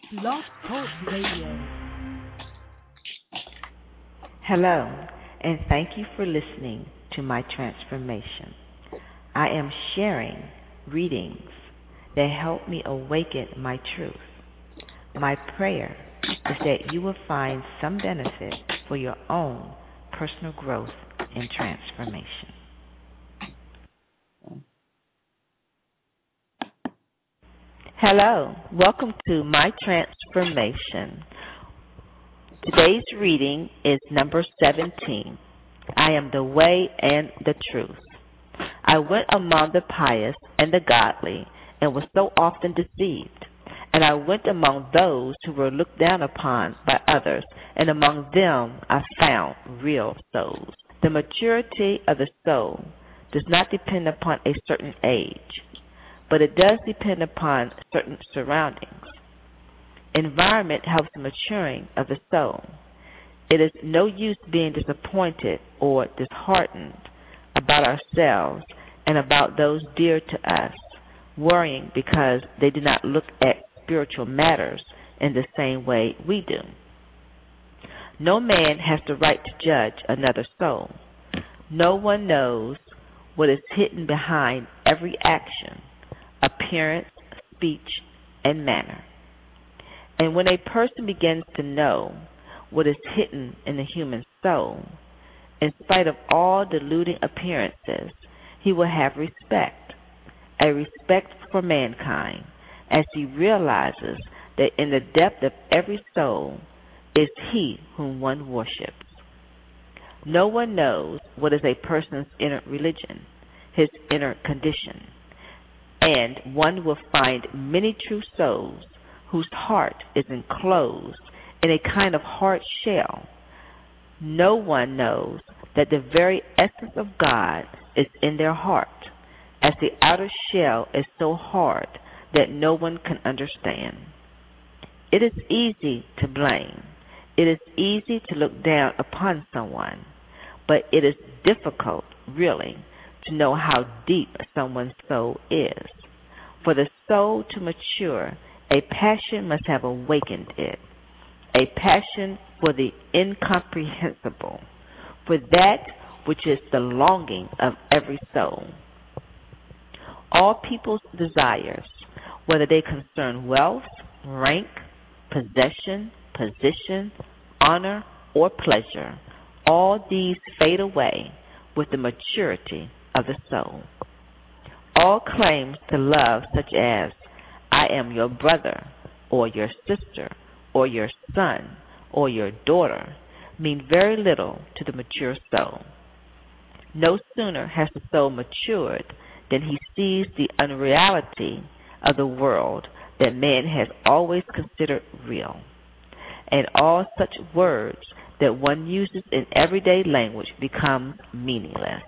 Blog Talk Radio. Hello, and thank you for listening to my transformation. I am sharing readings that help me awaken my truth. My prayer is that you will find some benefit for your own personal growth and transformation. Hello, welcome to my transformation. Today's reading is number 17. I am the way and the truth. I went among the pious and the godly and was so often deceived. And I went among those who were looked down upon by others, and among them I found real souls. The maturity of the soul does not depend upon a certain age, but it does depend upon certain surroundings. Environment helps the maturing of the soul. It is no use being disappointed or disheartened about ourselves and about those dear to us, worrying because they do not look at spiritual matters in the same way we do. No man has the right to judge another soul. No one knows what is hidden behind every action, appearance, speech, and manner. And when a person begins to know what is hidden in the human soul, in spite of all deluding appearances, he will have respect, a respect for mankind, as he realizes that in the depth of every soul is he whom one worships. No one knows what is a person's inner religion, his inner condition, and one will find many true souls whose heart is enclosed in a kind of hard shell. No one knows that the very essence of God is in their heart, as the outer shell is so hard that no one can understand. It is easy to blame. It is easy to look down upon someone, but it is difficult, really, to know how deep someone's soul is. For the soul to mature, a passion must have awakened it, a passion for the incomprehensible, for that which is the longing of every soul. All people's desires, whether they concern wealth, rank, possession, position, honor, or pleasure, all these fade away with the maturity of the soul. All claims to love, such as, I am your brother, or your sister, or your son, or your daughter, mean very little to the mature soul. No sooner has the soul matured than he sees the unreality of the world that man has always considered real, and all such words that one uses in everyday language become meaningless.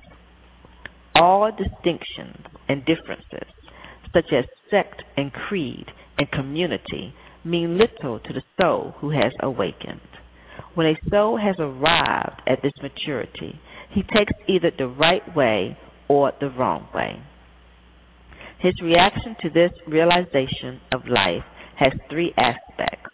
All distinctions and differences, such as sect and creed and community, mean little to the soul who has awakened. When a soul has arrived at this maturity, he takes either the right way or the wrong way. His reaction to this realization of life has three aspects.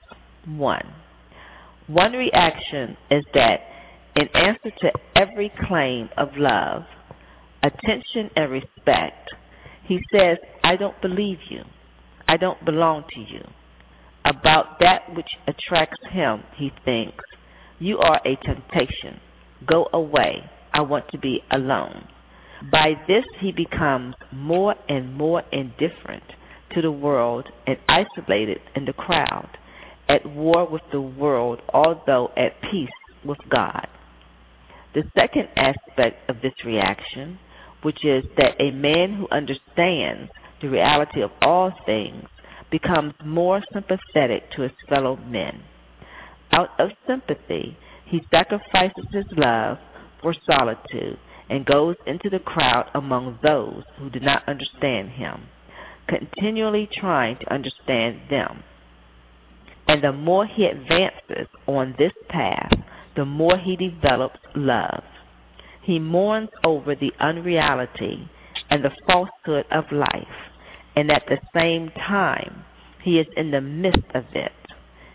One reaction is that in answer to every claim of love, attention, and respect, he says, I don't believe you. I don't belong to you. About that which attracts him, he thinks, you are a temptation. Go away. I want to be alone. By this, he becomes more and more indifferent to the world and isolated in the crowd, at war with the world, although at peace with God. The second aspect of this reaction, which is that a man who understands the reality of all things becomes more sympathetic to his fellow men. Out of sympathy, he sacrifices his love for solitude and goes into the crowd among those who do not understand him, continually trying to understand them. And the more he advances on this path, the more he develops love. He mourns over the unreality and the falsehood of life, and at the same time, he is in the midst of it.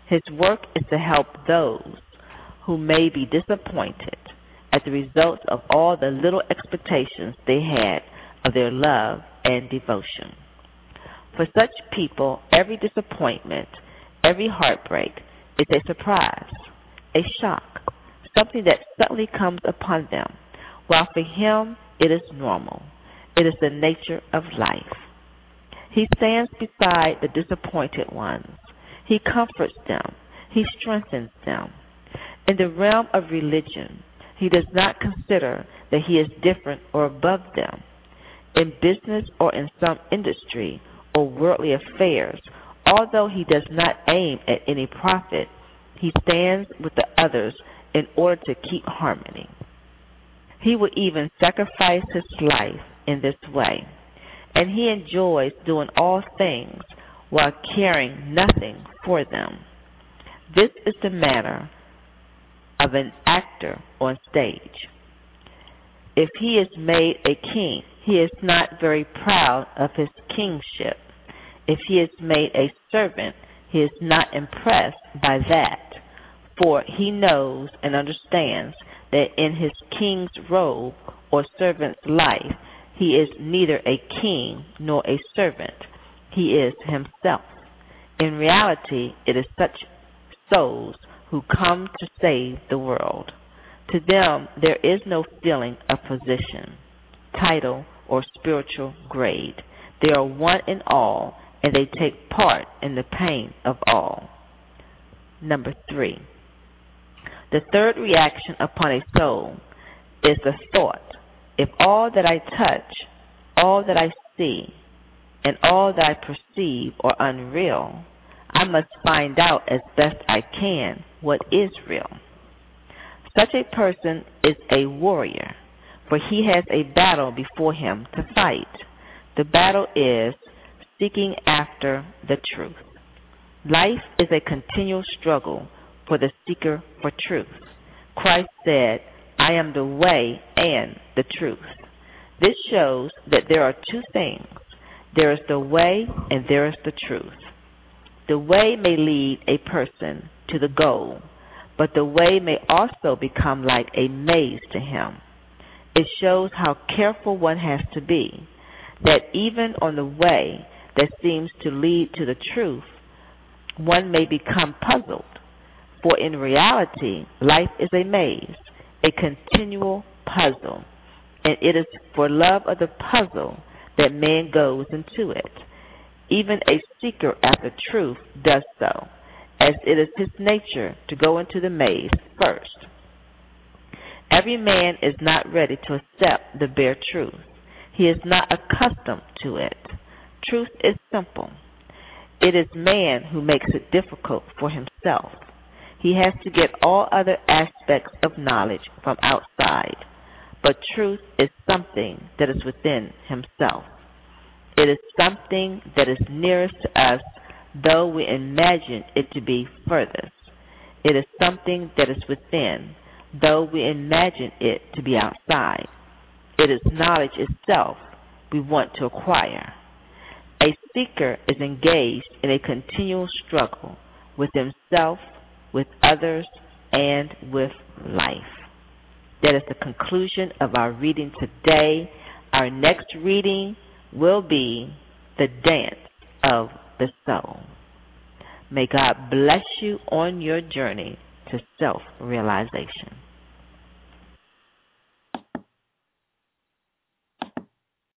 His work is to help those who may be disappointed at the results of all the little expectations they had of their love and devotion. For such people, every disappointment, every heartbreak is a surprise, a shock, something that suddenly comes upon them, while for him it is normal. It is the nature of life. He stands beside the disappointed ones. He comforts them. He strengthens them. In the realm of religion, he does not consider that he is different or above them. In business or in some industry or worldly affairs, although he does not aim at any profit, he stands with the others in order to keep harmony. He will even sacrifice his life in this way, and he enjoys doing all things while caring nothing for them. This is the manner of an actor on stage. If he is made a king, he is not very proud of his kingship. If he is made a servant, he is not impressed by that, for he knows and understands that in his king's robe or servant's life, he is neither a king nor a servant. He is himself. In reality, it is such souls who come to save the world. To them, there is no feeling of position, title, or spiritual grade. They are one in all, and they take part in the pain of all. Number 3. The third reaction upon a soul is the thought, if all that I touch, all that I see, and all that I perceive are unreal, I must find out as best I can what is real. Such a person is a warrior, for he has a battle before him to fight. The battle is seeking after the truth. Life is a continual struggle for the seeker for truth. Christ said, I am the way and the truth. This shows that there are two things. There is the way and there is the truth. The way may lead a person to the goal, but the way may also become like a maze to him. It shows how careful one has to be, that even on the way that seems to lead to the truth, one may become puzzled. For in reality, life is a maze, a continual puzzle, and it is for love of the puzzle that man goes into it. Even a seeker after truth does so, as it is his nature to go into the maze first. Every man is not ready to accept the bare truth. He is not accustomed to it. Truth is simple. It is man who makes it difficult for himself. He has to get all other aspects of knowledge from outside, but truth is something that is within himself. It is something that is nearest to us, though we imagine it to be furthest. It is something that is within, though we imagine it to be outside. It is knowledge itself we want to acquire. A seeker is engaged in a continual struggle with himself, with others, and with life. That is the conclusion of our reading today. Our next reading will be The Dance of the Soul. May God bless you on your journey to self-realization.